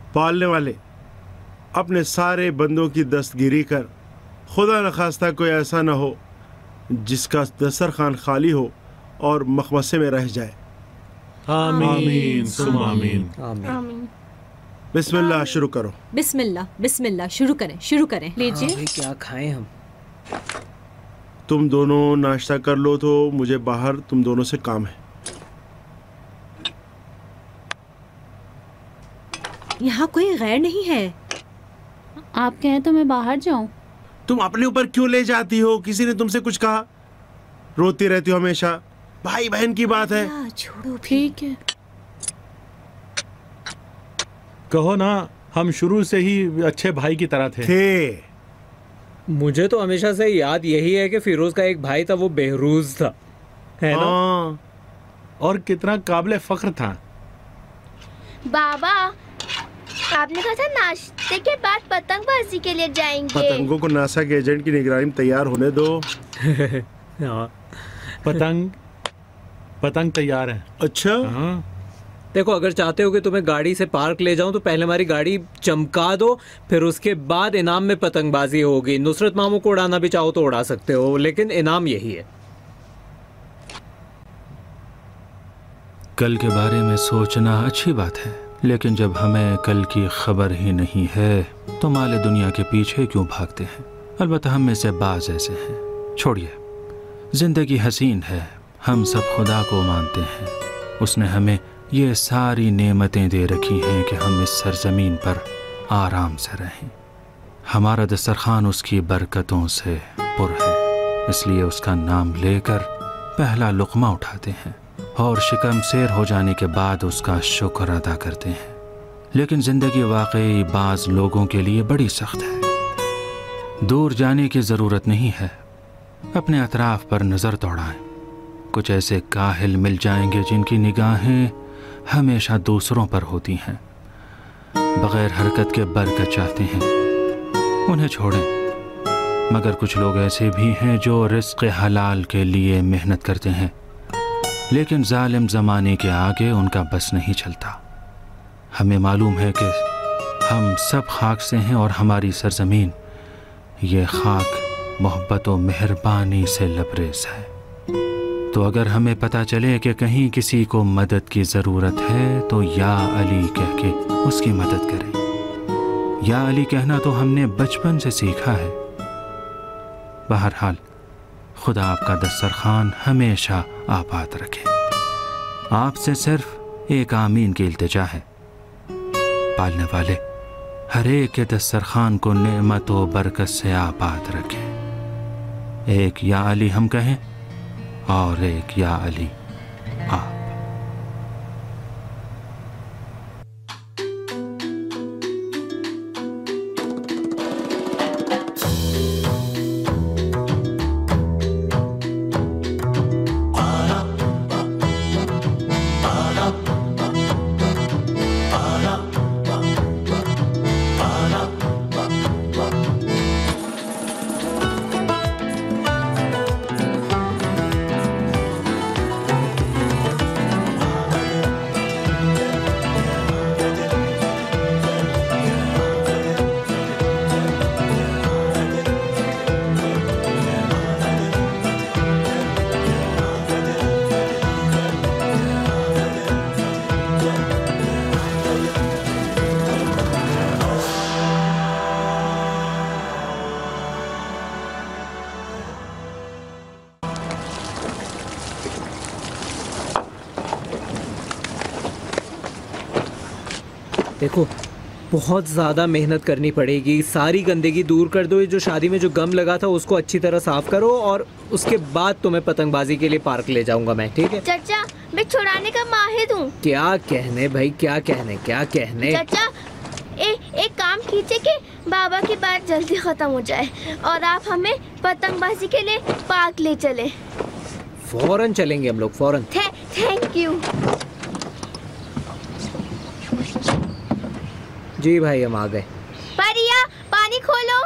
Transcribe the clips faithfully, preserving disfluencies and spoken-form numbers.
पालने वाले अपने सारे बंदों की दस्तगिरी कर खुदा न खास्ता कोई ऐसा न हो जिसका दस्तरखान खाली हो और मखमसे में रह जाए। आमीन सुम आमीन। आमीन। बिस्मिल्लाह, शुरू करो। बिस्मिल्लाह बिस्मिल्लाह, शुरू करें शुरू करें। लीजिए। हाँ, क्या खाएं हम? तुम दोनों नाश्ता कर लो, तो मुझे बाहर तुम दोनों से काम है। यहाँ कोई गैर नहीं है। आप कहें तो मैं बाहर जाऊं? तुम अपने ऊपर क्यों ले जाती हो? किसी ने तुमसे कुछ कहा? रोती रहती हो हमेशा। भाई बहन की बात है। छोड़ो, ठीक है। कहो ना, हम शुरू से ही अच्छे भाई की तरह थे। थे। मुझे तो हमेशा से याद यही है कि फिरोज का एक भाई था, वो बेहरूज था, है ना? हाँ। और कितना काबिल फख्र था। बाबा, आपने कहा था नाश्ते के बाद पतंगबाजी के लिए जाएंगे। पतंगों को नासा के एजेंट की निगरानी में तैयार होने दो। हाँ। पतंग पतंग तैयार है। अच्छा। हाँ। देखो, अगर चाहते हो कि तुम्हें गाड़ी से पार्क ले जाऊं तो पहले हमारी गाड़ी चमका दो, फिर उसके बाद इनाम में पतंगबाजी होगी। नुसरत मामू को उड़ाना भी चाहो तो उड़ा सकते हो, लेकिन इनाम यही है। कल के बारे में सोचना अच्छी बात है, लेकिन जब हमें कल की खबर ही नहीं है तो माले दुनिया के पीछे क्यों भागते हैं? अलबत्ता हम में से बाज ऐसे हैं। छोड़िए, जिंदगी हसीन है, हम सब खुदा को मानते हैं। उसने हमें ये सारी नेमतें दे रखी हैं कि हम इस सरजमीन पर आराम से रहें। हमारा दस्तरखान उसकी बरकतों से पुर है, इसलिए उसका नाम लेकर पहला लुक़मा उठाते हैं और शिकम सेर हो जाने के बाद उसका शुक्र अदा करते हैं। लेकिन ज़िंदगी वाकई बाज़ लोगों के लिए बड़ी सख्त है। दूर जाने की ज़रूरत नहीं है, अपने अतराफ़ पर नज़र दौड़ाएं। कुछ ऐसे काहिल मिल जाएंगे जिनकी निगाहें हमेशा दूसरों पर होती हैं, बग़ैर हरकत के बरकत चाहते हैं, उन्हें छोड़ें। मगर कुछ लोग ऐसे भी हैं जो रिज़्क़ हलाल के लिए मेहनत करते हैं, लेकिन जालिम ज़माने के आगे उनका बस नहीं चलता। हमें मालूम है कि हम सब खाक से हैं और हमारी सरज़मीन ये खाक मोहब्बत व मेहरबानी से लबरेज है। तो अगर हमें पता चले कि कहीं किसी को मदद की ज़रूरत है तो या अली कह के उसकी मदद करें। या अली कहना तो हमने बचपन से सीखा है। बहरहाल, खुदा आपका दस्तरखान हमेशा आबाद रखे। आपसे सिर्फ एक आमीन की इल्तिजा है। पालने वाले हर एक के दस्तरखान को नेमत व बरकत से आबाद रखें। एक या अली हम कहें और एक या अली आप। देखो, बहुत ज़्यादा मेहनत करनी पड़ेगी। सारी गंदगी दूर कर दो। ये जो शादी में जो गम लगा था उसको अच्छी तरह साफ करो, और उसके बाद तुम्हें पतंगबाजी के लिए पार्क ले जाऊंगा मैं, ठीक है? चाचा, मैं छुड़ाने का माहिर हूँ। क्या कहने भाई, क्या कहने क्या कहने चाचा, ए, एक काम कीजिए कि बाबा की बात जल्दी खत्म हो जाए और आप हमें पतंगबाजी के लिए पार्क ले चले। फौरन चलेंगे हम लोग, फौरन। थे, थैंक यू। जी भाई, हम आ गए। परिया, पानी खोलो।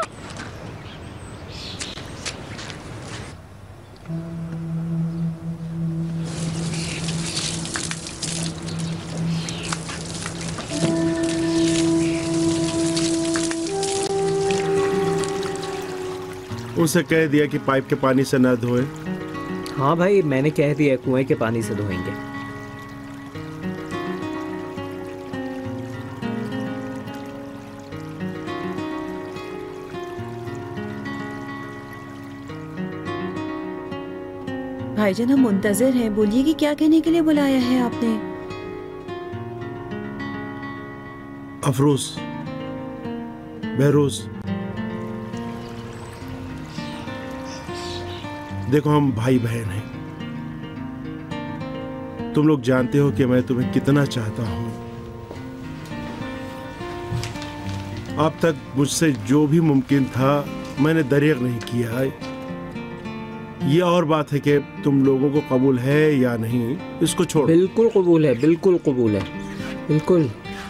उनसे कह दिया कि पाइप के पानी से न धोए। हाँ भाई, मैंने कह दिया कुएं के पानी से धोएंगे। भाईजान हम मुंतजर हैं, बोलिए कि क्या कहने के लिए बुलाया है आपने? अफरोज, बहरोज, देखो हम भाई बहन हैं। तुम लोग जानते हो कि मैं तुम्हें कितना चाहता हूं। अब तक मुझसे जो भी मुमकिन था मैंने दरिग नहीं किया। ये और बात है कि तुम लोगों को कबूल है या नहीं, इसको छोड़ो। बिल्कुल कबूल है, बिल्कुल कबूल है, बिल्कुल।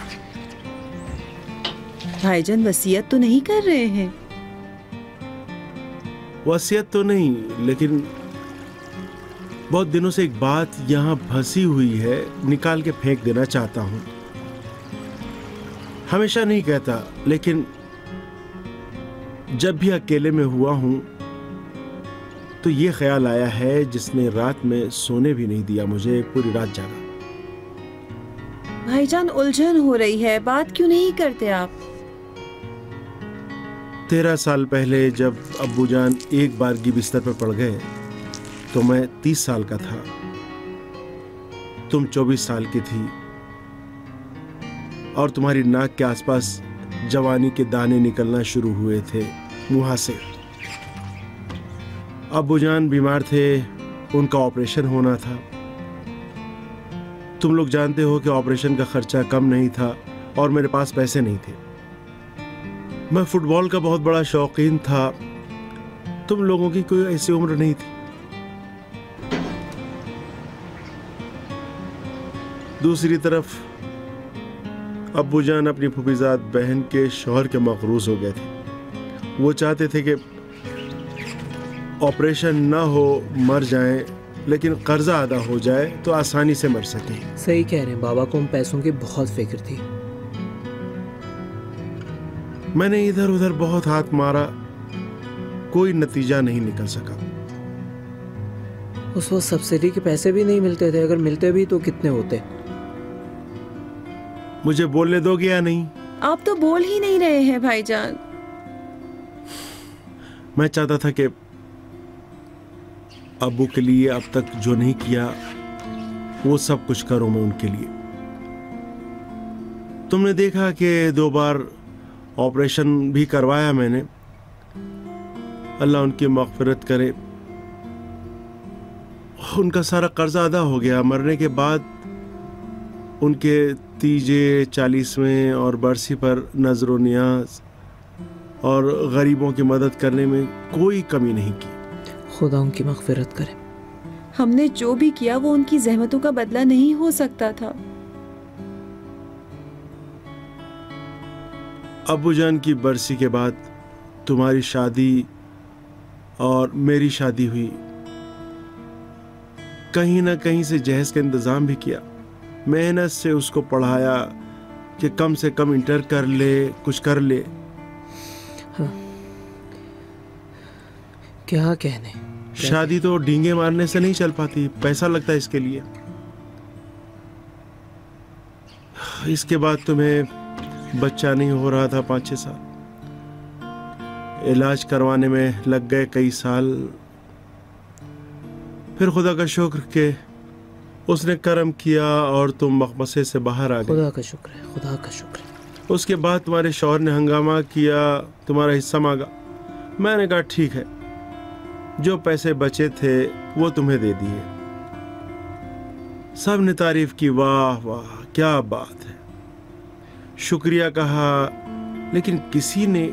भाईजान वसीयत तो नहीं कर रहे हैं? वसीयत तो नहीं, लेकिन बहुत दिनों से एक बात यहाँ फंसी हुई है, निकाल के फेंक देना चाहता हूँ। हमेशा नहीं कहता, लेकिन जब भी अकेले में हुआ हूँ तो ये ख्याल आया है जिसने रात में सोने भी नहीं दिया मुझे, पूरी रात जागा। भाईजान उलझन हो रही है, बात क्यों नहीं करते आप? तेरह साल पहले जब अब्बूजान एक बारगी बिस्तर पर पड़ गए तो मैं तीस साल का था, तुम चौबीस साल की थी और तुम्हारी नाक के आसपास जवानी के दाने निकलना शुरू हुए थे मुंह से। अब्बूजान बीमार थे, उनका ऑपरेशन होना था। तुम लोग जानते हो कि ऑपरेशन का खर्चा कम नहीं था और मेरे पास पैसे नहीं थे। मैं फुटबॉल का बहुत बड़ा शौकीन था, तुम लोगों की कोई ऐसी उम्र नहीं थी। दूसरी तरफ अब्बूजान अपनी फुफीजाद बहन के शौहर के मकरूज हो गए थे। वो चाहते थे कि ऑपरेशन ना हो, मर जाएं, लेकिन कर्जा अदा हो जाए तो आसानी से मर सके। सही कह रहे हैं, बाबा को उन पैसों की बहुत फिक्र थी। मैंने इधर उधर बहुत हाथ मारा, कोई नतीजा नहीं निकल सका। उस वक्त सब्सिडी के पैसे भी नहीं मिलते थे, अगर मिलते भी तो कितने होते। मुझे बोलने दोगे या नहीं? आप तो बोल ही नहीं रहे हैं भाईजान। मैं चाहता था कि अब्बू के लिए अब तक जो नहीं किया वो सब कुछ करूं मैं उनके लिए। तुमने देखा कि दो बार ऑपरेशन भी करवाया मैंने, अल्लाह उनकी मग़फ़िरत करे। उनका सारा कर्जा अदा हो गया। मरने के बाद उनके तीजे, चालीसवें और बरसी पर नज़र नियाज और गरीबों की मदद करने में कोई कमी नहीं की। खुदा उनकी मग़फ़िरत करे। हमने जो भी किया वो उनकी ज़हमतों का बदला नहीं हो सकता था। अब्बूजान की बरसी के बाद तुम्हारी शादी और मेरी शादी हुई। कहीं ना कहीं से जहेज का इंतज़ाम भी किया, मेहनत से उसको पढ़ाया कि कम से कम इंटर कर ले, कुछ कर ले। हाँ। क्या कहने, शादी तो डींगे मारने से नहीं चल पाती, पैसा लगता है इसके लिए। इसके बाद तुम्हें बच्चा नहीं हो रहा था पाँच छः साल, इलाज करवाने में लग गए कई साल। फिर खुदा का शुक्र के उसने करम किया और तुम मकबसे से बाहर आ गए। खुदा का शुक्र है, खुदा का शुक्र है। उसके बाद तुम्हारे शौहर ने हंगामा किया, तुम्हारा हिस्सा मांगा। मैंने कहा ठीक है, जो पैसे बचे थे वो तुम्हें दे दिए। सब ने तारीफ की, वाह वाह क्या बात है, शुक्रिया कहा, लेकिन किसी ने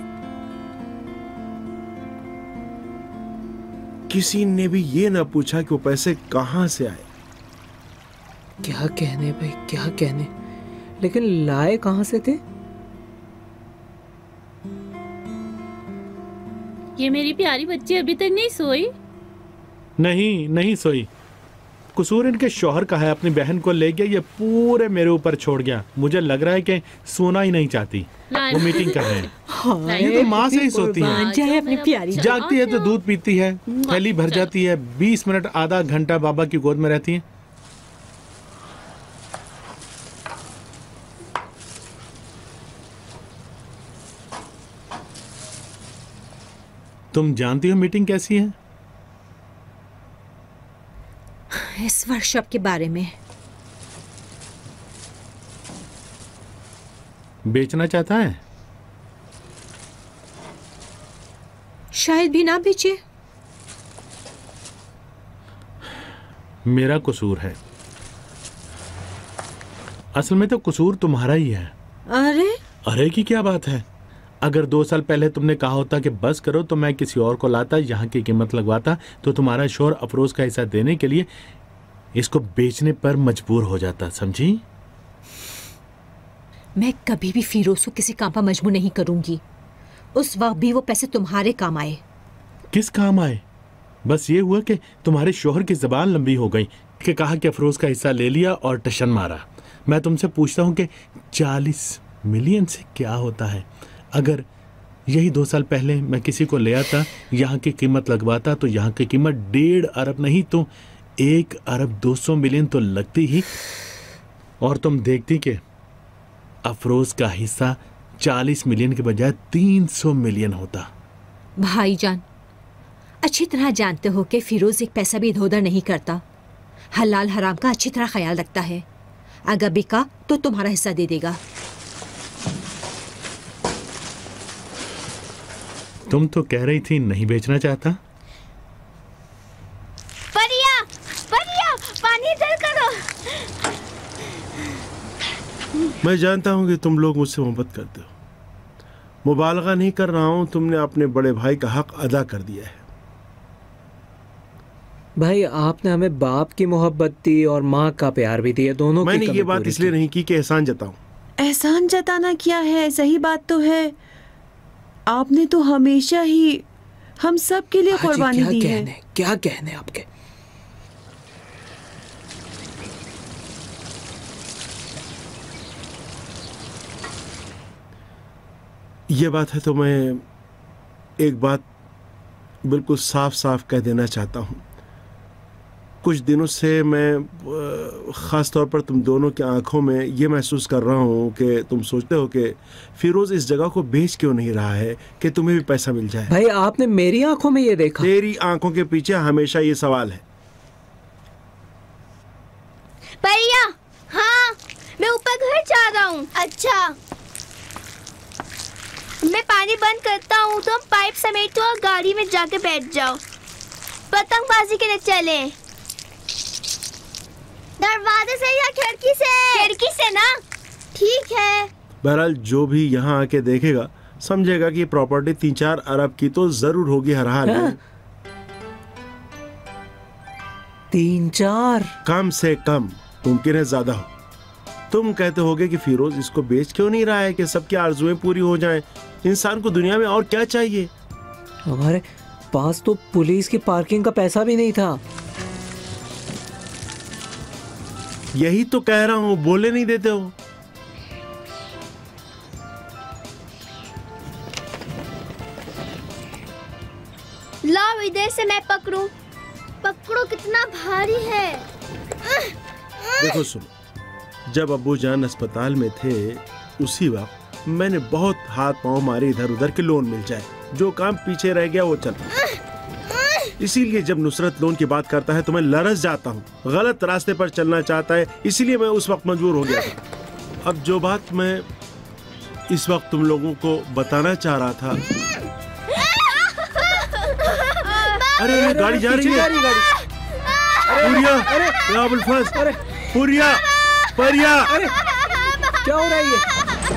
किसी ने भी ये ना पूछा कि वो पैसे कहां से आए। क्या कहने भाई, क्या कहने, लेकिन लाए कहां से थे? ये मेरी प्यारी बच्ची अभी तक नहीं सोई? नहीं नहीं सोई, कसूर इनके शौहर का है, अपनी बहन को ले गया, ये पूरे मेरे ऊपर छोड़ गया। मुझे लग रहा है कि सोना ही नहीं चाहती, वो मीटिंग कर रहे हैं। ये तो माँ से ही सोती है, अपनी प्यारी जागती है तो दूध पीती है, थैली भर जाती है, बीस मिनट आधा घंटा बाबा की गोद में रहती है। तुम जानती हो मीटिंग कैसी है? इस वर्कशॉप के बारे में। बेचना चाहता है? शायद भी ना बेचे। मेरा कसूर है, असल में तो कसूर तुम्हारा ही है। अरे अरे की क्या बात है? अगर दो साल पहले तुमने कहा होता कि बस करो तो मैं किसी और को लाता, यहाँ की कीमत लगवाता, तो तुम्हारा शोर अफरोज का हिस्सा देने के लिए इसको बेचने पर मजबूर हो जाता, समझी? मैं कभी भी फिरोज को किसी काम पर मजबूर नहीं करूंगी। उस वक्त भी वो पैसे तुम्हारे काम आए। किस काम आए? बस ये हुआ कि तुम्हारे शोहर की जबान लंबी हो गई कि कहा कि अफरोज का हिस्सा ले लिया और टशन मारा। मैं तुमसे पूछता हूँ कि चालीस मिलियन से क्या होता है? अगर यही दो साल पहले मैं किसी को ले आता, यहाँ की कीमत लगवाता, तो यहाँ की कीमत डेढ़ अरब नहीं तो एक अरब दो सौ मिलियन तो लगती ही, और तुम देखती कि अफरोज का हिस्सा चालीस मिलियन के बजाय तीन सौ मिलियन होता। भाईजान, अच्छी तरह जानते हो कि फिरोज एक पैसा भी इधर उधर नहीं करता, हलाल हराम का अच्छी तरह ख्याल रखता है। अगर बिका तो तुम्हारा हिस्सा दे देगा। तुम तो कह रही थी नहीं बेचना चाहता। परिया, परिया, पानी इधर करो। मैं जानता हूँ कि तुम लोग मुझसे मोहब्बत करते हो, मुबालगा नहीं कर रहा हूँ। तुमने अपने बड़े भाई का हक अदा कर दिया है। भाई आपने हमें बाप की मोहब्बत दी और माँ का प्यार भी दिया, दोनों की मैंने कमी ये बात पूरी इसलिए की। नहीं की कि एहसान जताऊं। एहसान जताना क्या है, सही बात तो है। आपने तो हमेशा ही हम सब के लिए हाजी, कुर्बानी क्या दी कहने, है। क्या कहने आपके? ये बात है तो मैं एक बात बिल्कुल साफ साफ कह देना चाहता हूँ। कुछ दिनों से मैं ख़ास तौर पर तुम दोनों की आंखों में ये महसूस कर रहा हूँ कि तुम सोचते हो कि फिरोज इस जगह को बेच क्यों नहीं रहा है कि तुम्हें भी पैसा मिल जाए। भाई आपने मेरी आंखों में ये देखा? तेरी आंखों के पीछे हमेशा ये सवाल है। परिया, हाँ, मैं ऊपर घर जा रहा हूँ। अच्छा, मैं पानी बंद करता हूँ, तुम पाइप समेटो और गाड़ी में जाके बैठ जाओ। पतंगबाजी के लिए चले। दरवाजे से या खिड़की से? खिड़की से ना। ठीक है। बहरहाल जो भी यहाँ आके देखेगा समझेगा कि प्रॉपर्टी तीन चार अरब की तो जरूर होगी हर हाल में। तीन चार? कम से कम, मुमकिन है ज्यादा हो। तुम कहते होगे कि फिरोज इसको बेच क्यों नहीं रहा है कि सबकी आरजुएं पूरी हो जाएं। इंसान को दुनिया में और क्या चाहिए? हमारे पास तो पुलिस की पार्किंग का पैसा भी नहीं था। यही तो कह रहा हूँ, बोले नहीं देते हो। लाओ इधर से मैं पकड़ूं। पकड़ो, कितना भारी है। देखो सुनो, जब अब्बू जान अस्पताल में थे उसी वक्त मैंने बहुत हाथ पांव मारे इधर उधर के लोन मिल जाए। जो काम पीछे रह गया वो चल। इसीलिए जब नुसरत लोन की बात करता है तो मैं लरस जाता हूँ। गलत रास्ते पर चलना चाहता है, इसीलिए मैं उस वक्त मजबूर हो गया था। अब जो बात मैं इस वक्त तुम लोगों को बताना चाह रहा था। अरे अरे गाड़ी जा रही है। पुरिया, या अबुल फज, पुरिया, परिया। क्या हो रहा है ये?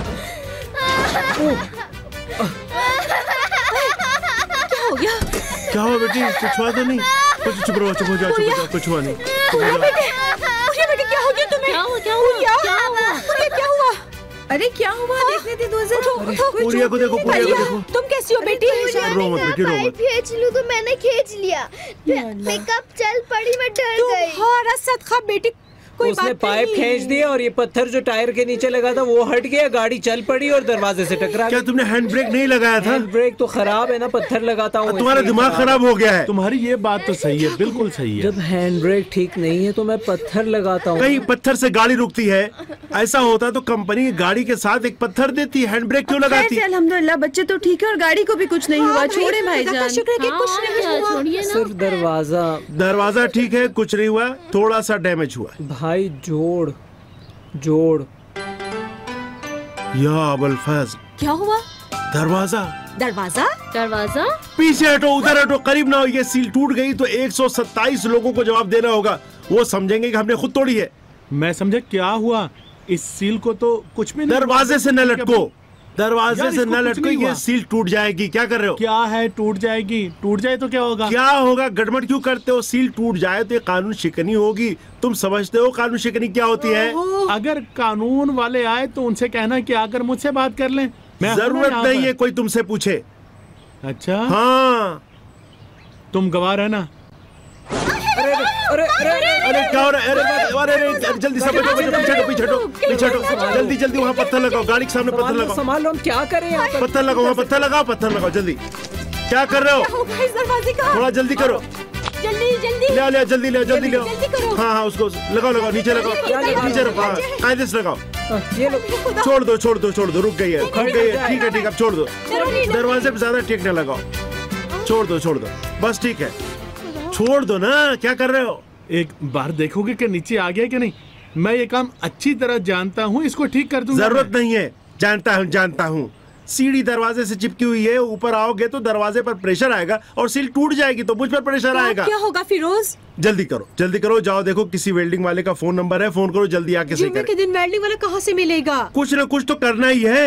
क्या हो गया? क्या हुआ बेटी? कुछ हुआ तो नहीं? कुछ चुप रहो, चुप हो जाओ, चुप हो जाओ, कुछ हुआ नहीं। चुप हो जाओ। बेटे, बेटे क्या हो गया तुम्हें? क्या हुआ? क्या हुआ? क्या हुआ? क्या हुआ? अरे क्या हुआ? देखने दे दो जरा। पूरिया को देखो, पूरिया को देखो। तुम कैसी हो बेटी? रो मत बेटी, रो पाइप मत। खींच लूं तो मैंने खींच लिया। मैं कब चल पड़ी, मैं डर गई। तुम्हारा सदका बेटी, कोई उसने बात पाइप नहीं। खींच दिया और ये पत्थर जो टायर के नीचे लगा था वो हट गया, गाड़ी चल पड़ी और दरवाजे से टकरा क्या गई। तुमने हैंड ब्रेक नहीं लगाया था? हैंड ब्रेक तो खराब है ना, पत्थर लगाता हूँ। तुम्हारा इसलिए दिमाग खराब हो गया है। तुम्हारी ये बात तो सही है, बिल्कुल सही है। जब हैंड ब्रेक ठीक नहीं है तो मैं पत्थर लगाता हूँ। कहीं पत्थर से गाड़ी रुकती है? ऐसा होता तो कंपनी गाड़ी के साथ एक पत्थर देती, हैंड ब्रेक क्यों लगाती? खैर, अल्हम्दुलिल्लाह बच्चे तो ठीक है और गाड़ी को भी कुछ नहीं हुआ। छोड़े भाईजान। शुक्र है कि कुछ हाँ, नहीं हाँ, हुआ। छोड़िए ना। सिर्फ दरवाजा। दरवाजा ठीक है, कुछ नहीं हुआ, थोड़ा सा डैमेज हुआ। भाई जोड़ जोड़। या अबुल फैज, क्या हुआ? दरवाजा दरवाजा? दरवाजा? पीछे हटो, उधर हटो, करीब ना हो। ये सील टूट गई तो एक सौ सत्ताईस लोगों को जवाब देना होगा। वो समझेंगे कि हमने खुद तोड़ी है। मैं समझा क्या हुआ। इस सील को तो कुछ भी नहीं। दरवाजे से न लटको, दरवाजे यार, से इसको न कुछ लटको, नहीं ये हुआ। सील टूट जाएगी। क्या कर रहे हो? क्या है, टूट जाएगी? टूट जाए तो क्या होगा? क्या होगा? गड़बड़ क्यों करते हो? सील टूट जाए तो ये कानून शिकनी होगी। तुम समझते हो कानून शिकनी क्या होती है? अगर कानून वाले आए तो उनसे कहना कि आकर मुझसे बात कर लें। मैं हूं ना जरूरत यहाँ नहीं पर। है कोई तुमसे पूछे। अच्छा, हाँ, तुम गवाह रहना। अरे अरे अरे अरे क्या हो रहा है? अरे अरे अरे अरे, जल्दी से बचो, बचो, पीछे हटो, पीछे हटो, पीछे हटो, जल्दी जल्दी वहाँ पत्थर लगाओ, गाड़ी के सामने पत्थर संभाल लो, लगाओ, संभाल लो, हम क्या करें यहाँ पर? पत्थर लगाओ, वहाँ पत्थर लगाओ, पत्थर लगाओ, जल्दी। क्या कर रहे हो? होगा इस दरवाजे का? थोड़ा जल्दी करो। जल्दी जल्दी ले ले, जल्दी ले, जल्दी ले। जल्दी करो। हाँ हाँ, उसको लगाओ, लगाओ, नीचे लगाओ, नीचे रखो, हाँ, कायदे से लगाओ। ये लो। छोड़ दो, छोड़ दो, छोड़ दो, रुक गई है, रुक गई है, ठीक है, ठीक है, अब छोड़ दो। दरवाजे पे ज्यादा टेक न लगाओ, छोड़ दो, छोड़ दो, बस ठीक है, छोड़ दो ना। क्या कर रहे हो? एक बार देखोगे कि नीचे आ गया कि नहीं। मैं ये काम अच्छी तरह जानता हूँ, इसको ठीक कर दूंगा। जरूरत नहीं है, जानता हूँ, जानता हूँ। सीढ़ी दरवाजे से चिपकी हुई है, ऊपर आओगे तो दरवाजे पर प्रेशर आएगा और सील टूट जाएगी तो मुझ पर प्रेशर आएगा। क्या होगा फिरोज? जल्दी करो, जल्दी करो, जाओ देखो किसी वेल्डिंग वाले का फोन नंबर है, फोन करो, जल्दी आके सही जुम्मे के करे। दिन वेल्डिंग वाला कहाँ से मिलेगा? कुछ ना कुछ तो करना ही है।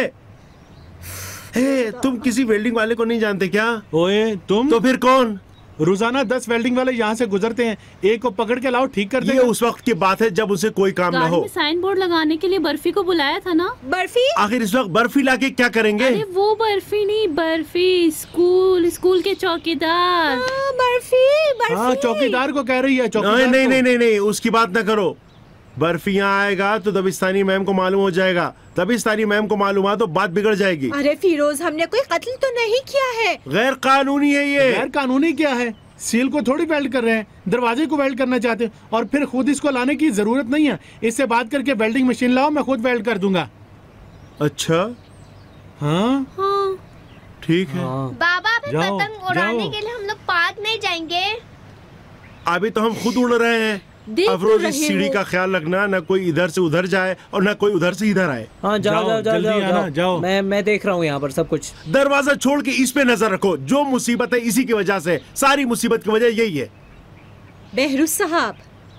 हे, तुम किसी वेल्डिंग वाले को नहीं जानते क्या? ओए तुम तो फिर कौन? रोजाना दस वेल्डिंग वाले यहाँ से गुजरते हैं, एक को पकड़ के लाओ, ठीक कर ये देगा। उस वक्त की बात है जब उसे कोई काम ना गाड़ी हो। में साइन बोर्ड लगाने के लिए बर्फी को बुलाया था ना। बर्फी? आखिर इस वक्त बर्फी लाके क्या करेंगे? अरे वो बर्फी नहीं, बर्फी स्कूल स्कूल के चौकीदार। हाँ, बर्फी बर्फी। हाँ, चौकीदार को कह रही है। नहीं चौकीदार नहीं को। नहीं नहीं नहीं, उसकी बात ना करो। बर्फी यहाँ आएगा तो दबिस्तानी मैम को मालूम हो जाएगा, दबिस्तानी मैम को मालूम हुआ तो बात बिगड़ जाएगी। अरे फिरोज, हमने कोई कत्ल तो नहीं किया है। गैर कानूनी है ये। गैर कानूनी क्या है? सील को थोड़ी वेल्ड कर रहे हैं, दरवाजे को वेल्ड करना चाहते हैं और फिर खुद इसको लाने की जरूरत नहीं है। इससे बात करके वेल्डिंग मशीन लाओ, मैं खुद वेल्ड कर दूंगा। अच्छा, हाँ हाँ, ठीक है। हाँ। बाबा अभी जाओ, पतंग उड़ाने जाओ। के लिए हम लोग पार्क नहीं जाएंगे। अभी तो हम खुद उड़ रहे हैं। देख अफरोज, रहे इस सीढ़ी हो। का ख्याल रखना, ना कोई इधर से उधर जाए और ना कोई उधर से इधर आए। हाँ जाओ जाओ, जाओ जाओ जल्दी जाओ, आना, जाओ। जाओ। मैं मैं देख रहा हूँ यहाँ पर सब कुछ। दरवाजा छोड़ के इस पे नजर रखो। जो मुसीबत है इसी की वजह से, सारी मुसीबत की वजह यही है। बहरुज साहब,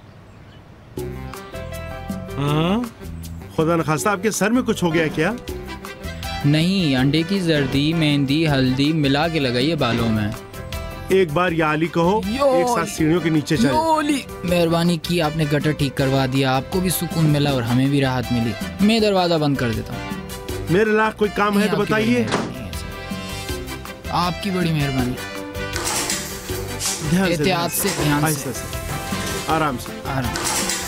हाँ, खुदा न खास्ता आपके सर में कुछ हो गया क्या? नहीं, अंडे की जर्दी, मेहंदी, हल्दी मिला के लगाइए बालों में। एक बार या अली कहो, यो। एक साथ सीढ़ियों के नीचे चले। योली, मेहरबानी की, आपने गटर ठीक करवा दिया, आपको भी सुकून मिला और हमें भी राहत मिली। मैं दरवाजा बंद कर देता हूँ। मेरे लाख कोई काम है तो आपकी बड़ी बताइए। मेहरबानी है सर। आपकी बड़ी मेहरबानी। ध्यान से, एहतियात से, ध्यान से। आहिस्ता से, आराम से। आराम।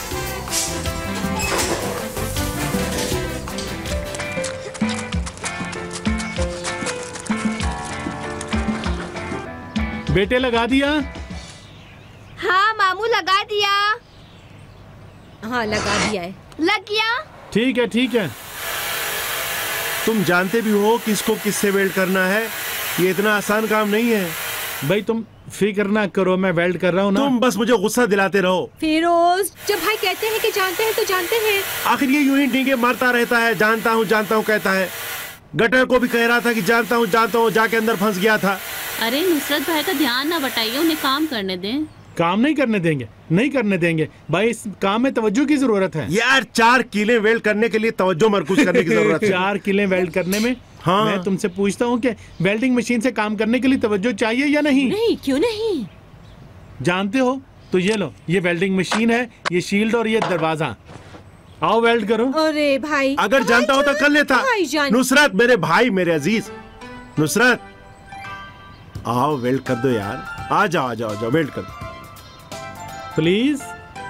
बेटे लगा दिया। हाँ मामू, लगा दिया। हाँ लगा दिया है। लग गया। ठीक है, ठीक है। तुम जानते भी हो किसको किससे वेल्ड करना है। ये इतना आसान काम नहीं है। भाई तुम फिक्र ना करो, मैं वेल्ड कर रहा हूँ ना। तुम बस मुझे गुस्सा दिलाते रहो। फिरोज, जब भाई कहते हैं कि जानते हैं तो जानते हैं। आखिर ये यूं ही डींगे मारता रहता है, जानता हूँ जानता हूँ कहता है। गटर को भी कह रहा था कि जानता हूँ जानता हूँ, जाके अंदर फंस गया था। अरे नुसरत भाई का ध्यान ना बटाइए, उन्हें काम करने दें। काम नहीं करने देंगे, नहीं करने देंगे भाई। इस काम में तवज्जो की जरूरत है। यार, चार किले वेल्ड करने के लिए तवज्जो मरकूज करने की जरूरत है। चार किले वेल्ड करने में हाँ। मैं तुमसे पूछता हूँ कि वेल्डिंग मशीन से काम करने के लिए तवज्जो चाहिए या नहीं? नहीं, क्यों नहीं? जानते हो तो ये लो, ये वेल्डिंग मशीन है, ये शील्ड और ये दरवाजा। आओ वेल्ड करो। अरे भाई, अगर जानता होता कर लेता। भाईजान। नुसरत मेरे भाई, मेरे अजीज नुसरत, आओ वेल्ड कर दो यार। आ जाओ आ जाओ आ जाओ, वेल्ड कर दो प्लीज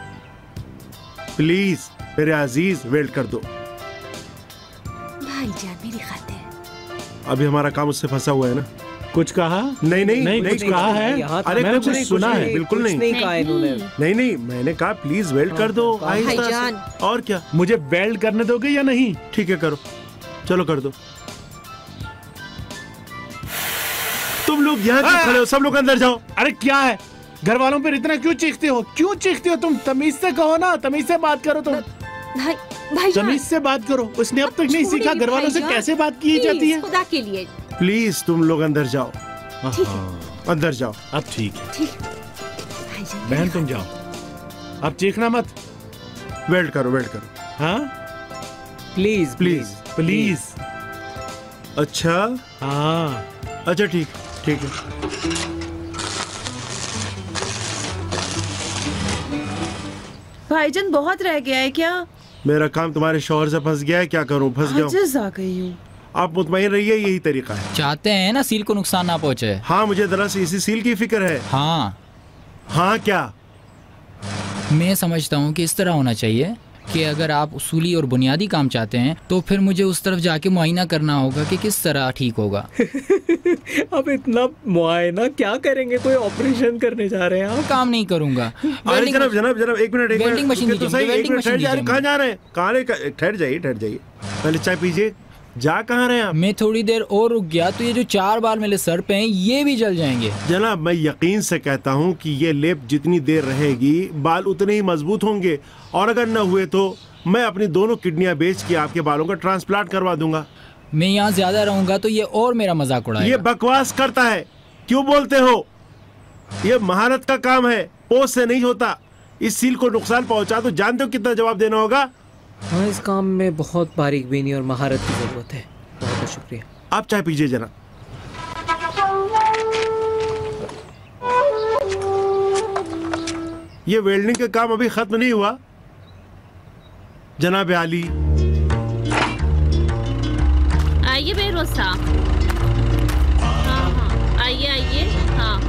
प्लीज मेरे अजीज, वेल्ड कर दो। भाईजान मेरी खातिर। अभी हमारा काम उससे फंसा हुआ है ना। कुछ कहा? नहीं नहीं नहीं, नहीं कुछ कहा है? अरे मैंने कुछ कुछ नहीं, सुना कुछ है। नहीं, बिल्कुल नहीं नहीं कहा इन्होंने। नहीं नहीं मैंने कहा प्लीज वेल्ड कर दो आहिस्ता से। भाईजान। और क्या? मुझे वेल्ड करने दोगे या नहीं? ठीक है करो, चलो कर दो। तुम लोग यहाँ क्यों खड़े हो? सब लोग अंदर जाओ। अरे क्या है, घर वालों पर इतना क्यों चीखते हो? क्यों चीखते हो तुम? तमीज से कहो ना, तमीज से बात करो तुम। भाई भाईजान, तमीज से बात करो। उसने अब तक नहीं छोड़िए सीखा घर वालों से भाईजान। कैसे बात की जाती है। खुदा के लिए। प्लीज तुम लोग अंदर जाओ, अंदर जाओ। अब ठीक है ठीक। भाईजान बहन, तुम जाओ, अब चीखना मत। वेल्ड करो, वेल्ड करो। हाँ प्लीज प्लीज प्लीज। अच्छा हाँ अच्छा ठीक ठीक है। भाईजान बहुत रह गया है क्या? मेरा काम तुम्हारे शौहर से फंस गया है, क्या करूं? फंस गया हूं। आजिज आ गई हूँ। आप मुतमईन रहिए, यही तरीका है। चाहते हैं ना सील को नुकसान ना पहुंचे। हाँ मुझे दरअसल इसी सील की फिक्र है। हाँ, हाँ क्या? मैं समझता हूँ कि इस तरह होना चाहिए कि अगर आप उसूली और बुनियादी काम चाहते हैं तो फिर मुझे उस तरफ जाके मुआयना करना होगा कि किस तरह ठीक होगा। अब इतना मुआयना क्या करेंगे? कोई ऑपरेशन करने जा रहे हैं आप? काम नहीं करूंगा। अरे जनाब जनाब जनाब एक मिनट एक वेल्डिंग मिनट मशीन रुकिए तो दीजिए, सही, एक वेल्डिंग मिनट ठहर मशीन जाइए। दीजिए कहाँ जा रहे हैं? कहाँ रहे? ठहर जाइए ठहर जाइए, पहले चाय पीजिए। जा कहाँ रहे हैं आप? मैं थोड़ी देर और रुक गया तो ये जो चार बाल मेरे सर पे हैं ये भी जल जाएंगे। जनाब मैं यकीन से कहता हूँ कि ये लेप जितनी देर रहेगी बाल उतने ही मजबूत होंगे, और अगर न हुए तो मैं अपनी दोनों किडनियां बेच के आपके बालों का ट्रांसप्लांट करवा दूंगा। मैं यहाँ ज्यादा रहूंगा तो ये और मेरा मजाक उड़ाएगा। ये बकवास करता है, क्यों बोलते हो? ये महारत का काम है, पोस्ट से नहीं होता। इस सील को नुकसान पहुंचा तो जानते हो कितना जवाब देना होगा? हाँ, इस काम में बहुत बारीक बीनी और महारत की जरूरत है। बहुत बहुत शुक्रिया। आप चाय पीजिए जनाब। ये वेल्डिंग का काम अभी खत्म नहीं हुआ जनाब आली। आइए बेरोज साहब। हाँ हाँ आइए आइए। हाँ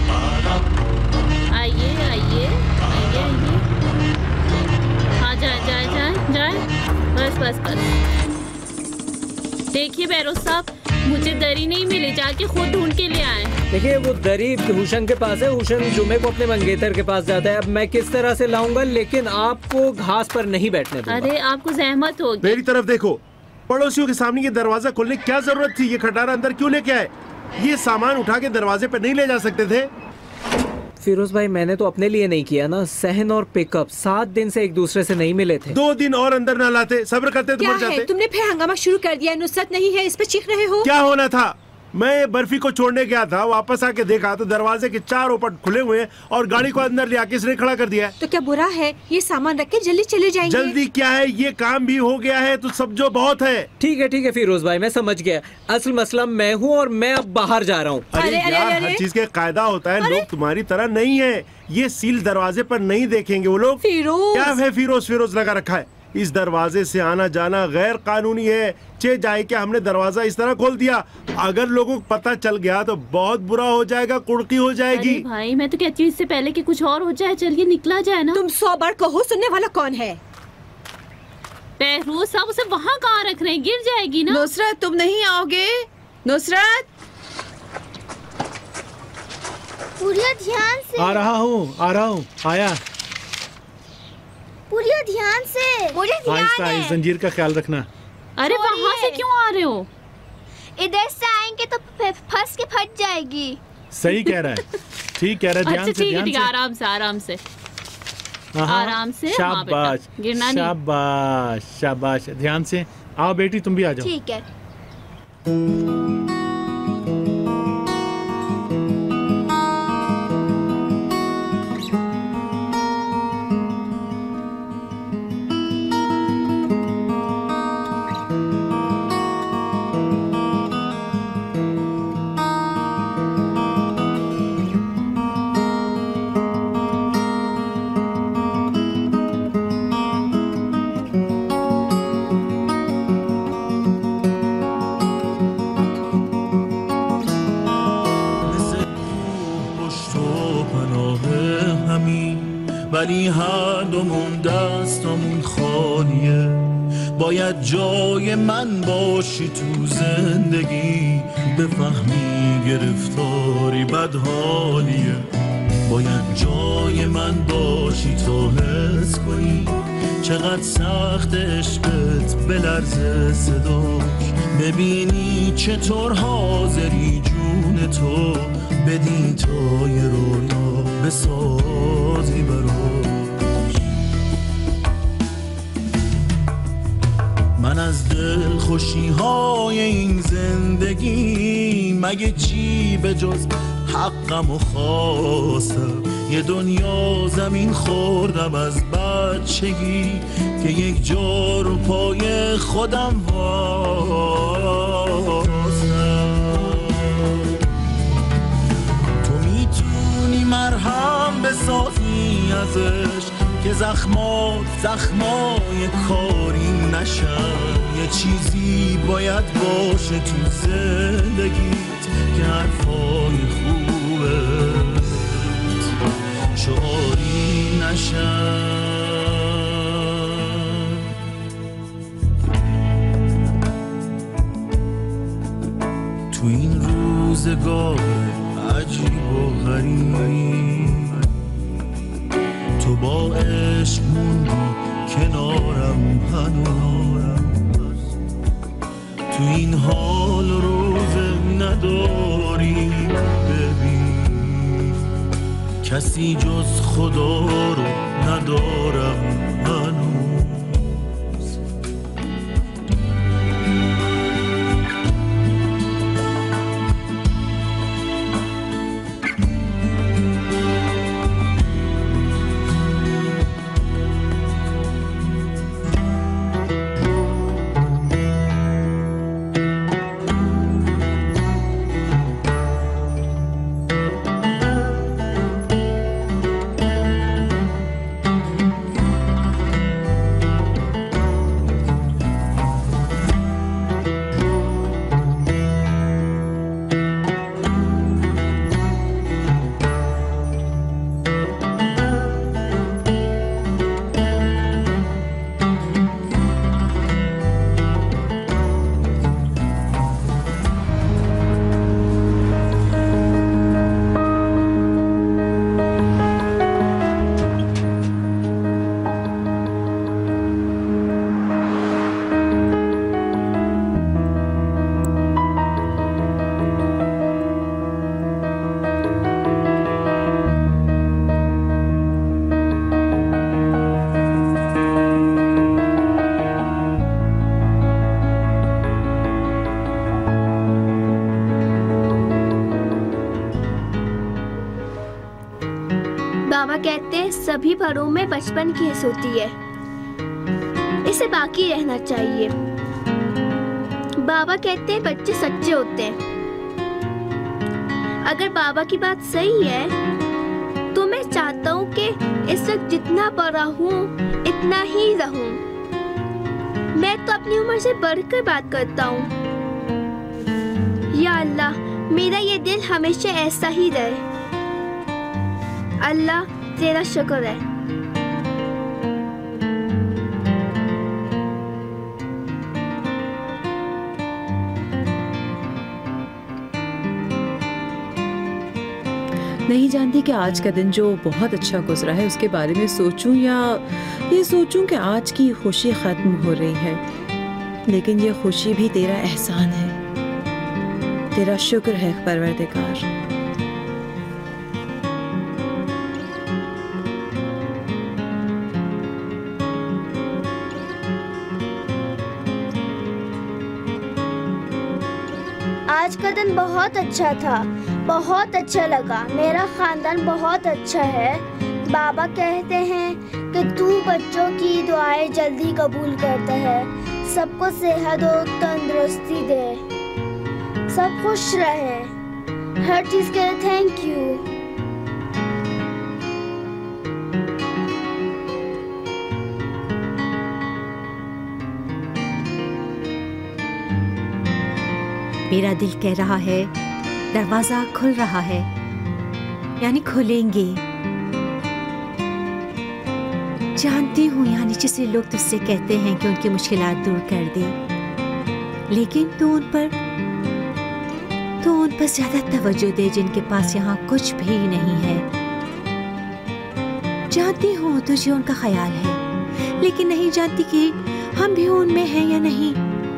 आइए आइए आइए आइए। हाँ जाए जाए जाए जाए। बस बस बस। देखिए बेरोज साहब, मुझे दरी नहीं मिली, जाके खुद ढूंढ के ले आए। देखिए वो दरी हुशन के पास है। हुशन जुमे को अपने मंगेतर के पास जाता है। अब मैं किस तरह से लाऊंगा, लेकिन आपको घास पर नहीं बैठने दूंगा। अरे आपको जहमत होगी। मेरी तरफ देखो, पड़ोसियों के सामने ये दरवाजा खोलने की क्या जरूरत थी? ये खटारा अंदर क्यों लेके आए? ये सामान उठा के दरवाजे पर नहीं ले जा सकते थे? फिरोज भाई, मैंने तो अपने लिए नहीं किया ना। सहन और पिकअप सात दिन से एक दूसरे से नहीं मिले थे। दो दिन और अंदर ना लाते, सब्र करते तो क्या मर है? जाते। तुमने फिर हंगामा शुरू कर दिया। नुसरत नहीं है, इस पे चीख रहे हो। क्या होना था? मैं बर्फी को छोड़ने गया था, वापस आके देखा तो दरवाजे के चारों पट खुले हुए हैं और गाड़ी को अंदर ले आके इसने खड़ा कर दिया है। तो क्या बुरा है? ये सामान रख के जल्दी चले जाएंगे। जल्दी क्या है, ये काम भी हो गया है तो समझो बहुत है। ठीक है ठीक है फिरोज भाई, मैं समझ गया। असल मसला मैं हूँ और मैं अब बाहर जा रहा हूँ। अरे, अरे, अरे, यार अरे, हर चीज का कायदा होता है। लोग तुम्हारी तरह नहीं है। ये सील दरवाजे पर नहीं देखेंगे वो लोग। फिरोज क्या है फिरोज फिरोज लगा रखा है? इस दरवाजे से आना जाना गैर कानूनी है। चे जाए कि हमने दरवाजा इस तरह खोल दिया। अगर लोगों को पता चल गया तो बहुत बुरा हो जाएगा, कुड़की हो जाएगी। अरे भाई, मैं तो कहती हूँ इससे पहले कि कुछ और हो जाए, चलिए निकला जाए ना। तुम सौ बार कहो, सुनने वाला कौन है? बेरोज साहब, उसे वहाँ कहाँ रख रहे हैं? गिर जाएगी ना। नुसरत तुम नहीं आओगे? नुसरत पूरिया ध्यान से। आ रहा हूँ आ रहा हूँ आया। पूरिया ध्यान से। मुझे ध्यान आहिस्ता इस है। जंजीर का ख्याल रखना। अरे वहाँ से क्यों आ रहे हो? इधर से आएंगे तो फ- फंस के फट जाएगी। सही कह रहा है, ठीक कह रहा है। ध्यान अच्छा से ठीक है ध्यान ठीक है, से। आराम से आराम से हाँ, आराम से। हाँ शाबाश बेटा, गिरना नहीं। शाबाश शाबाश। ध्यान से आओ बेटी, तुम भी आ जाओ। ठीक है। ولی هر دومون دستمون خالیه. باید جای من باشی تو زندگی، بفهمی گرفتاری بدحالیه. باید جای من باشی تا حس کنی چقدر سخت عشقت بلرزه صداش. ببینی چطور حاضری جون تو بدی تا یه رویا بسازی براش. من از دل خوشی های این زندگی مگه چی به جز حقم و خواستم. یه دنیا زمین خوردم از بچگی که یک جا رو پای خودم واسم. تو میتونی مرهم بسازی ازش که زخمات زخمای کاری نشن. یه چیزی باید باشه تو زندگیت که حرفای خوبه شعاری نشن. تو این روزگار عجیب و غریب تو با عشق موندی کنارم هنوز. تو این حال روزه نداری ببین کسی جز خدا رو ندارم هنوز. बाबा कहते हैं सभी बड़ों में बचपन की हिस्स होती है, इसे बाकी रहना चाहिए। बाबा कहते हैं बच्चे सच्चे होते हैं। अगर बाबा की बात सही है तो मैं चाहता हूँ कि इस वक्त जितना बड़ा हूँ इतना ही रहूँ। मैं तो अपनी उम्र से बढ़कर बात करता हूँ। या अल्लाह, मेरा ये दिल हमेशा ऐसा ही रहे। अल्लाह तेरा शुक्र है। नहीं जानती कि आज का दिन जो बहुत अच्छा गुजरा है उसके बारे में सोचूं या ये सोचूं कि आज की खुशी ख़त्म हो रही है। लेकिन ये खुशी भी तेरा एहसान है, तेरा शुक्र है परवरदिगार। आज का दिन बहुत अच्छा था, बहुत अच्छा लगा। मेरा खानदान बहुत अच्छा है। बाबा कहते हैं कि तू बच्चों की दुआएं जल्दी कबूल करता है, सबको सेहत और तंदुरुस्ती दे, सब खुश रहे, हर चीज़ के लिए थैंक यू। मेरा दिल कह रहा है दरवाजा खुल रहा है, यानी खुलेंगे। जानती हूँ यहाँ नीचे से लोग तुझसे कहते हैं कि उनकी मुश्किलात दूर कर दे, लेकिन तू उन पर तू उन पर ज्यादा तवज्जो दे जिनके पास यहाँ कुछ भी नहीं है। जानती हूँ तुझे उनका ख्याल है, लेकिन नहीं जानती कि हम भी उनमें हैं या नहीं।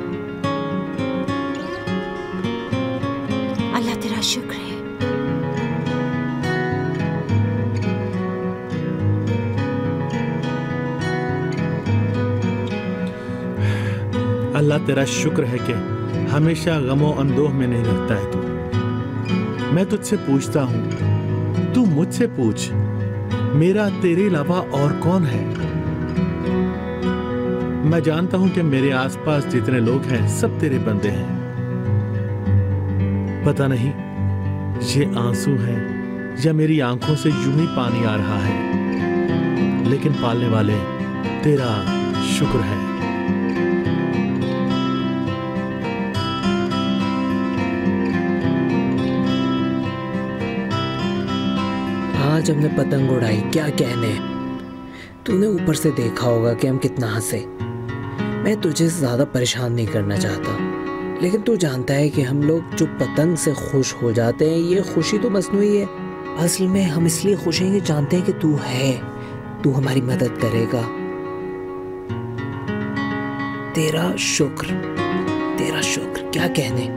अल्लाह तेरा शुक्र है। अल्लाह तेरा शुक्र है कि हमेशा गमो अंदोह में नहीं रखता है तू। मैं तुझसे पूछता हूँ, तू मुझसे पूछ, मेरा तेरे अलावा और कौन है? मैं जानता हूं कि मेरे आसपास जितने लोग हैं सब तेरे बंदे हैं। पता नहीं ये आंसू है या मेरी आंखों से यूं ही पानी आ रहा है, लेकिन पालने वाले तेरा शुक्र है। आज हमने पतंग उड़ाई, क्या कहने। तूने ऊपर से देखा होगा कि हम कितना हंसे। मैं तुझे ज्यादा परेशान नहीं करना चाहता, लेकिन तू जानता है कि हम लोग जो पतंग से खुश हो जाते हैं, ये खुशी तो मसनूई है। असल में हम इसलिए खुश हैं कि जानते हैं कि तू है, तू हमारी मदद करेगा। तेरा शुक्र, तेरा शुक्र, क्या कहने।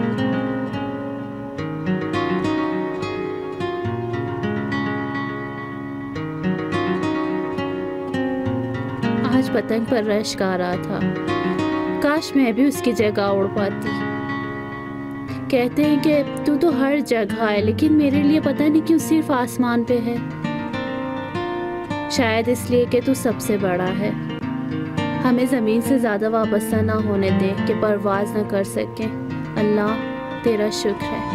आज पतंग पर रश गा रहा था, काश मैं भी उसकी जगह उड़ पाती। कहते हैं कि तू तो हर जगह है, लेकिन मेरे लिए पता नहीं क्यों सिर्फ आसमान पे है। शायद इसलिए कि तू सबसे बड़ा है। हमें ज़मीन से ज़्यादा वाबस्ता ना होने दे कि परवाज ना कर सकें। अल्लाह तेरा शुक्र है।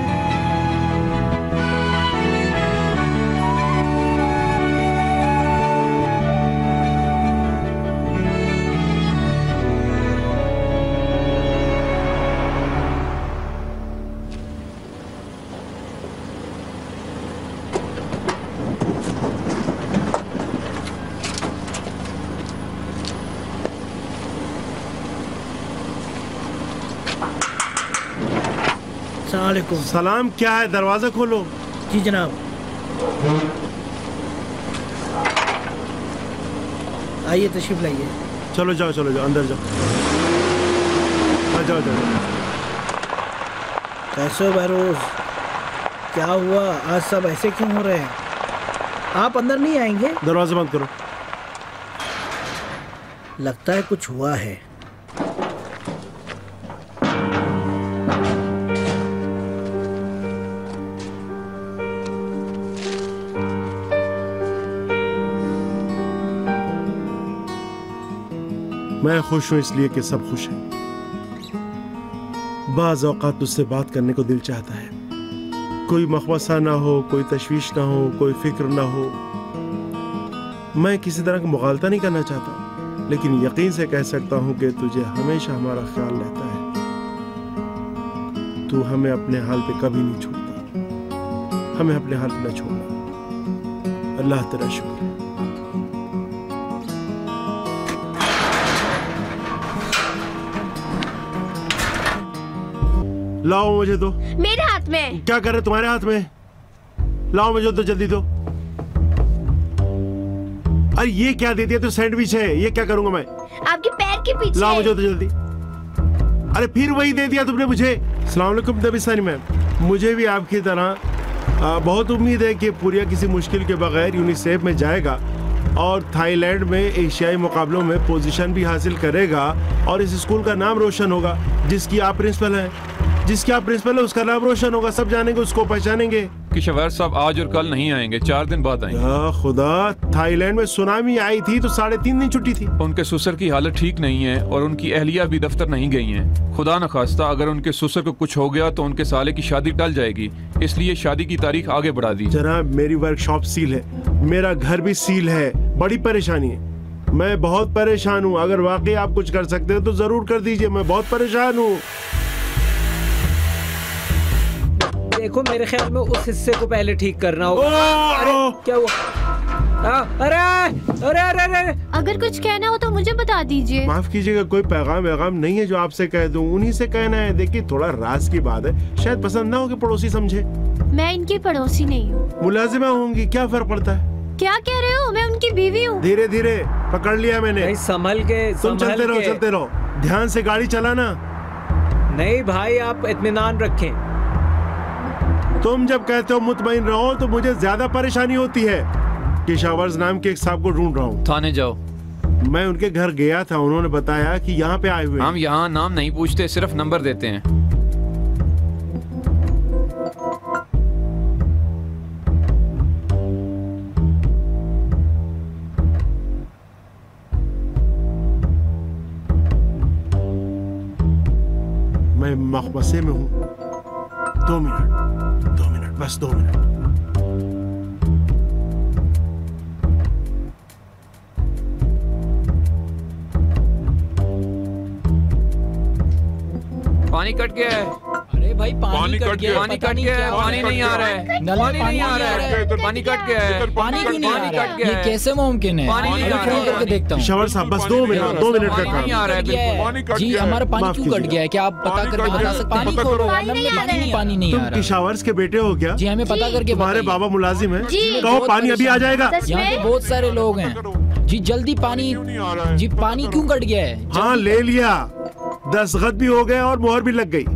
सलाम। क्या है, दरवाजा खोलो। जी जनाब। आइए तशरीफ लाइए। चलो जाओ चलो जाओ अंदर जाओ। आ, जाओ जाओ। कैसे हो बहरोज? क्या हुआ आज सब ऐसे क्यों हो रहे हैं? आप अंदर नहीं आएंगे? दरवाजा बंद करो। लगता है कुछ हुआ है। मैं खुश हूं इसलिए कि सब खुश हैं। बाज़ औक़ात तुझसे बात करने को दिल चाहता है, कोई मखमसा ना हो, कोई तशवीश ना हो, कोई फिक्र ना हो। मैं किसी तरह का मुगालता नहीं करना चाहता, लेकिन यकीन से कह सकता हूं कि तुझे हमेशा हमारा ख्याल रहता है। तू हमें अपने हाल पे कभी नहीं छोड़ता, हमें अपने हाल पे न छोड़ना। अल्लाह तेरा शुक्र। लाओ मुझे दो। मेरे हाथ में। क्या कर रहे तुम्हारे हाथ में? लाओ मुझे दो, जल्दी दो। अरे ये क्या दे दिया? तो सैंडविच है, ये क्या करूंगा मैं? आपके पैर के पीछे। लाओ मुझे दो जल्दी। अरे फिर वही दे दिया तुमने मुझे। अस्सलाम वालेकुम दबिस्तानी मैम। मुझे भी आपकी तरह आ, बहुत उम्मीद है कि पूरिया किसी मुश्किल के बगैर यूनिसेफ में जाएगा और थाईलैंड में एशियाई मुकाबलों में पोजीशन भी हासिल करेगा और इस स्कूल का नाम रोशन होगा। जिसकी आप प्रिंसिपल हैं, जिसके आप प्रिंसिपल है, उसका नाम रोशन होगा। सब जानेंगे, उसको पहचानेंगे। कि शवार साहब आज और कल नहीं आएंगे, चार दिन बाद आएंगे। या खुदा, थाईलैंड में सुनामी आई थी तो साढ़े तीन दिन छुट्टी थी। उनके ससुर की हालत ठीक नहीं है और उनकी अहलिया भी दफ्तर नहीं गई हैं। खुदा न खास्ता अगर उनके ससुर को कुछ हो गया तो उनके साले की शादी टल जाएगी, इसलिए शादी की तारीख आगे बढ़ा दी। जनाब मेरी वर्कशॉप सील है, मेरा घर भी सील है, बड़ी परेशानी है। मैं बहुत परेशान हूँ। अगर वाकई आप कुछ कर सकते हो तो जरूर कर दीजिए, मैं बहुत परेशान हूँ। देखो मेरे ख्याल में उस हिस्से को पहले ठीक करना होगा। ओ, अरे क्या हुआ? अरे अरे अरे अरे अगर कुछ कहना हो तो मुझे बता दीजिए। माफ कीजिएगा, कोई पैगाम वैगाम नहीं है जो आपसे कह दूं, उन्हीं से कहना है। देखिए थोड़ा राज की बात है, शायद पसंद ना हो कि पड़ोसी समझे। मैं इनकी पड़ोसी नहीं हूँ। मुलाजिमा होंगी, क्या फर्क पड़ता है? क्या कह रहे हो? मैं उनकी बीवी हूँ। धीरे धीरे पकड़ लिया मैंने। संभल के तुम चलते रहो चलते रहो, ध्यान से गाड़ी चलाना। नहीं भाई, आप इत्मीनान रखें। तुम जब कहते हो मुतमईन रहो तो मुझे ज्यादा परेशानी होती है। पेशावर्स नाम के एक साहब को ढूंढ रहा हूँ। थाने जाओ। मैं उनके घर गया था, उन्होंने बताया कि यहाँ पे आए हुए। हम यहाँ नाम नहीं पूछते, सिर्फ नंबर देते हैं। मैं मखमसे में हूँ। दो मिनट दो मिनट बस दो मिनट। पानी कट गया है। अरे भाई पानी, पानी कट गया, पानी कट गया है, पानी नहीं आ रहा है, पानी नहीं आ रहा है, पानी कट गया है, पानी क्यों नहीं आ रहा है? ये कैसे मुमकिन है? पानी नहीं आ रहा है। फोन करके देखता हूँ। पेशावर साहब बस दो मिनट दो मिनट का काम। नहीं आ रहा है बिल्कुल। जी हमारा पानी क्यों कट गया है? क्या आप पता करके बता सकते हैं? पानी खोलो, पानी पानी नहीं आ तुम रहा। पेशावर्स के बेटे हो क्या? जी हमें पता करके तुम्हारे बताइए। बाबा मुलाजिम हैं? जी। कहो पानी अभी आ जाएगा। यहाँ पे बहुत सारे लोग हैं जी, जल्दी पानी। जी पानी क्यों कट गया है? हाँ ले लिया, दस्तखत भी हो गए और मोहर भी लग गई।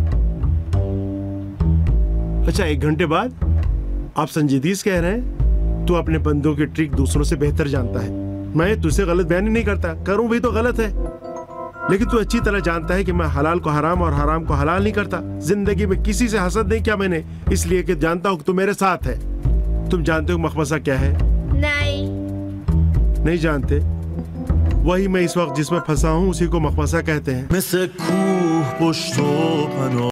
अच्छा एक घंटे बाद आप संजीदीज कह रहे हैं? तू अपने बंदों की ट्रिक दूसरों से बेहतर जानता है। मैं तुझसे गलत बयानी नहीं करता, करूं भी तो गलत है, लेकिन तू अच्छी तरह जानता है कि मैं हलाल को हराम और हराम को हलाल नहीं करता। जिंदगी में किसी से हसद नहीं किया मैंने, इसलिए कि जानता हूं कि तू मेरे साथ है। तुम जानते हो मखमसा क्या है? नहीं नहीं जानते? वही मैं इस वक्त जिसमें फंसा हूं उसी को मखमसा कहते हैं।